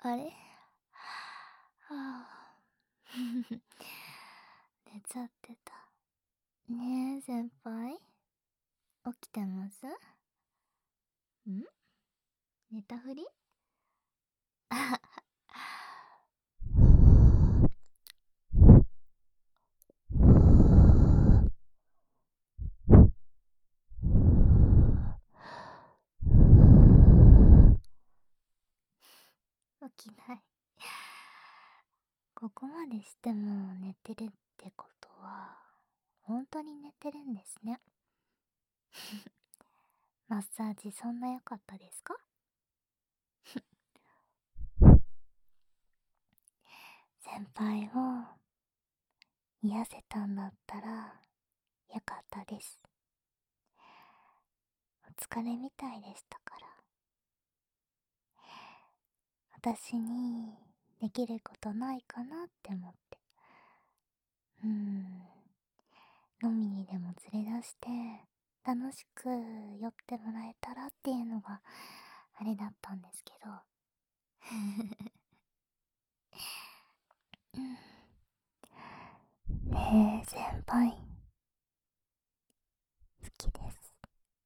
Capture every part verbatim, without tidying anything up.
あれはあ寝ちゃってた。ねえ、先輩起きてます？ん寝たふり？あ起きない。ここまでしても寝てるってことは、本当に寝てるんですね。マッサージそんな良かったですか？先輩を癒せたんだったらよかったです。お疲れみたいでしたから。私にできることないかなって思って。うーん。飲みにでも連れ出して楽しく酔ってもらえたらっていうのがあれだったんですけど。ねえ先輩、好きです。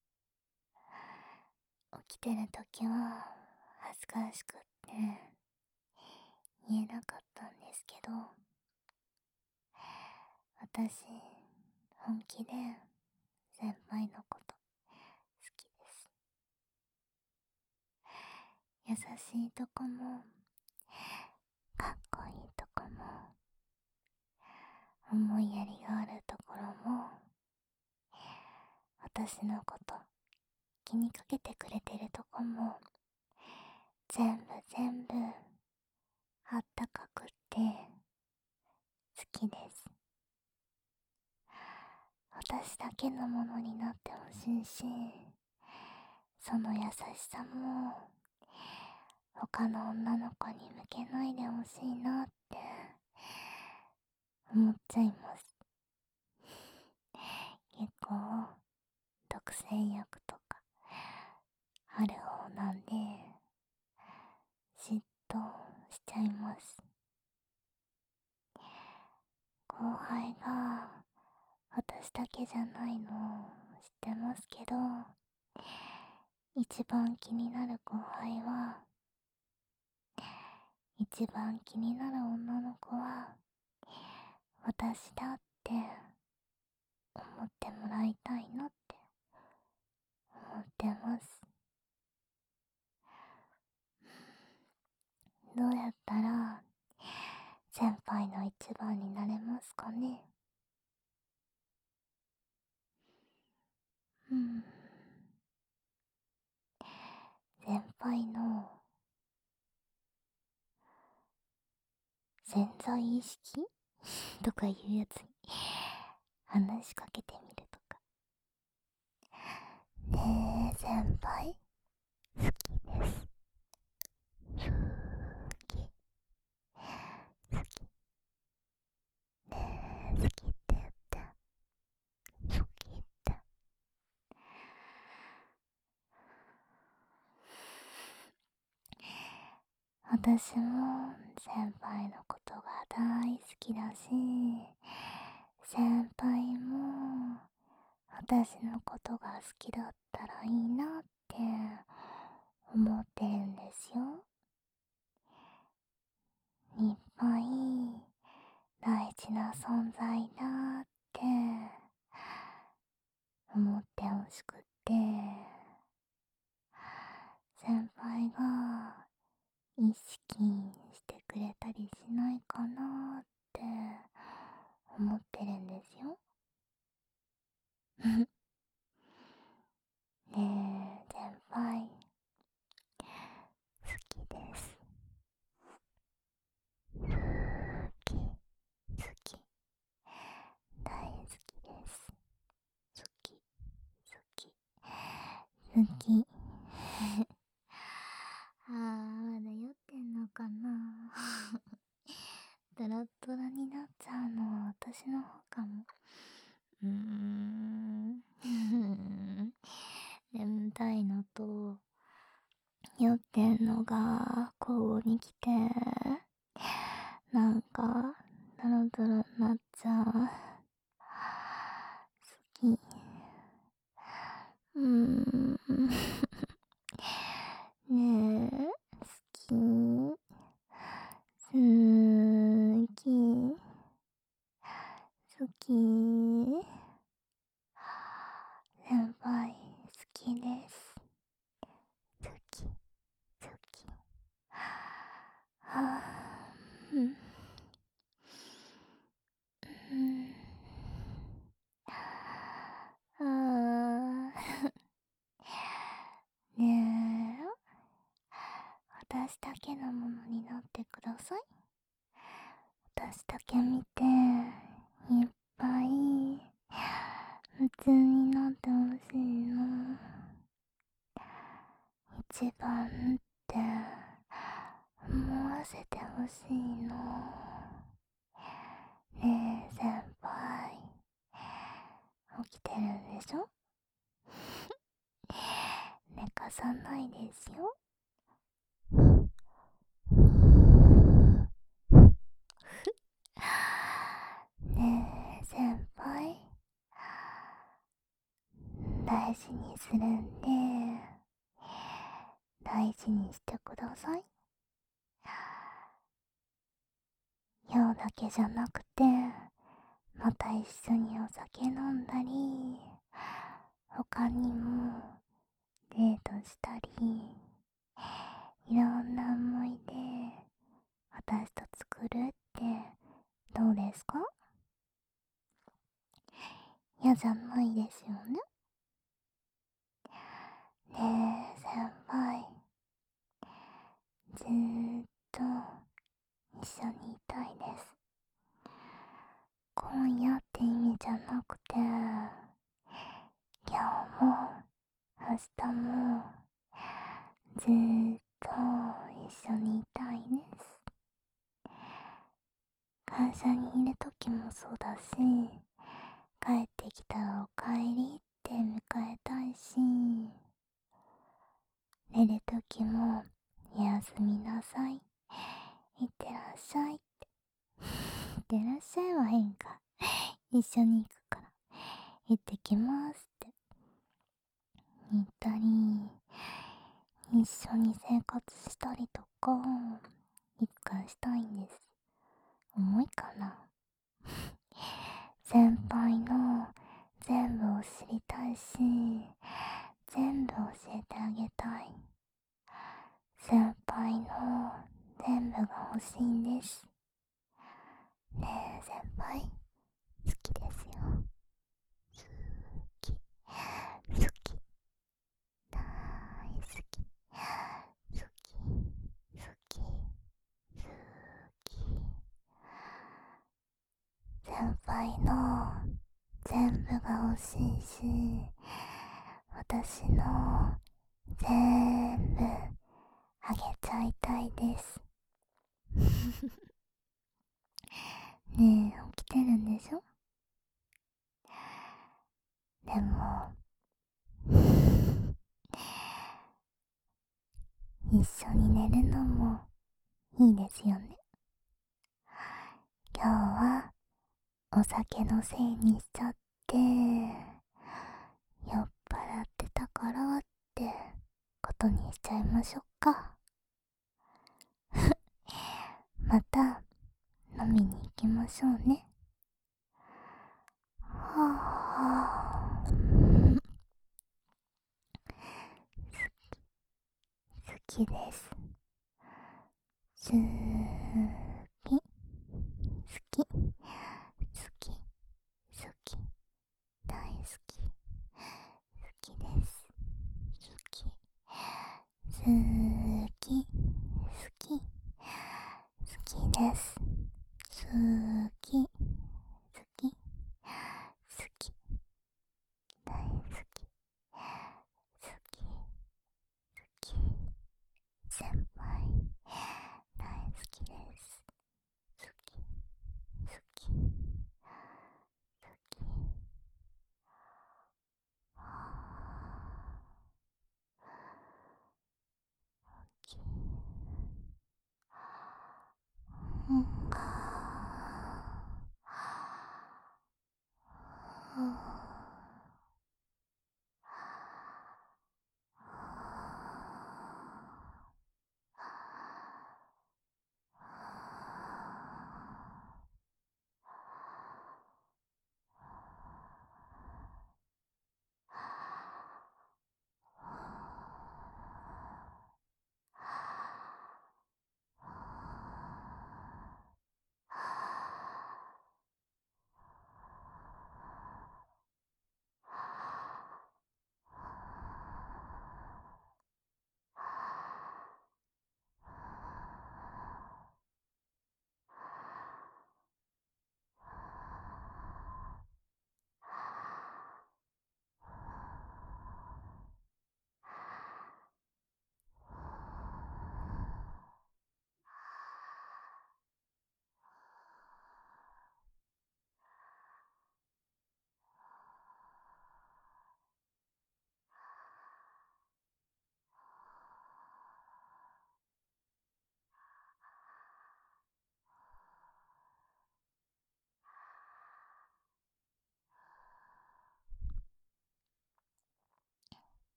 起きてる時は恥ずかしくって言えなかったんですけど、私本気で先輩のこと好きです。優しいとこもかっこいいとこも思いやりがあるところも、私のこと気にかけてくれてるとこも、全部全部あったかくって好きです。私だけのものになってほしいし、その優しさも他の女の子に向けないでほしいなって思っちゃいます。結構独占欲とかある方なんで嫉妬しちゃいます。後輩が私だけじゃないの知ってますけど、一番気になる後輩は、一番気になる女の子は私だって思ってもらいたいなって思ってます。どうやったら先輩の一番になれますかね？うん、先輩の潜在意識とかいうやつに話しかけてみるとか。ねえ先輩、好きです。好き好き。ねえ好きって言って、好きって。私も先輩のことが大好きだし、先輩も私のことが好きだったらいいなって思ってるんですよ。いっぱい大事な存在だって思ってほしくって、先輩が意識してくれたりしないかなって思ってるんですよ。ねえ先輩、好きです。好き好き、大好きです。好き好き好き。あー、まだ酔ってんのかな。ドラッドラになっちゃうのは私の方かも。うーん眠たいのと酔ってんのがが交互に来て、なんかドロドロになっちゃう。好き。うーんねえ、好き。好き。好き。先輩、好きです。好き、好き。はぁ、うん。うん。あーねえ、私だけのものになってください。私だけ見て、いっぱい、夢中になってほしいの。一番って思わせてほしいの。ねえ先輩、起きてるんでしょ？寝かさないですよ。ねえ先輩、大事にするんで大事にしてください。今日だけじゃなくて、また一緒にお酒飲んだり、他にもデートしたり、いろんな思い出私と作るってどうですか？嫌じゃないですよね。ねえ先輩、ずーっと一緒にいたいです。今夜って意味じゃなくて、今日も明日もずーっと一緒にいたいです。会社にいる時もそうだし、帰ってきたらおかえりって迎えたいし、寝る時もおやすみなさい、いってらっしゃいって。いってらっしゃいは変か。一緒に行くから行ってきますって言ったり、一緒に生活したりとかいつかしたいんです。重いかな？先輩の全部を知りたいし、全部教えてあげたい。先輩の全部が欲しいんです。ねえ先輩、好きですよ。好き、好き、大好き、好き、好き、好き。先輩の全部が欲しいし、私の全部あげちゃいたいです。ねえ、起きてるんでしょ？でも一緒に寝るのもいいですよね。今日はお酒のせいにしちゃって酔っ払ってたからってことにしちゃいましょうか。また飲みに行きましょうね。はぁ、好きです。好き、好き、好き、好き、大好き、好きです。好き、好き、好き、好きです。好き、好き、好き、大好き、好き、好き、先輩、大好きです。好き、好き、好き。はぁ、好き。 うん、か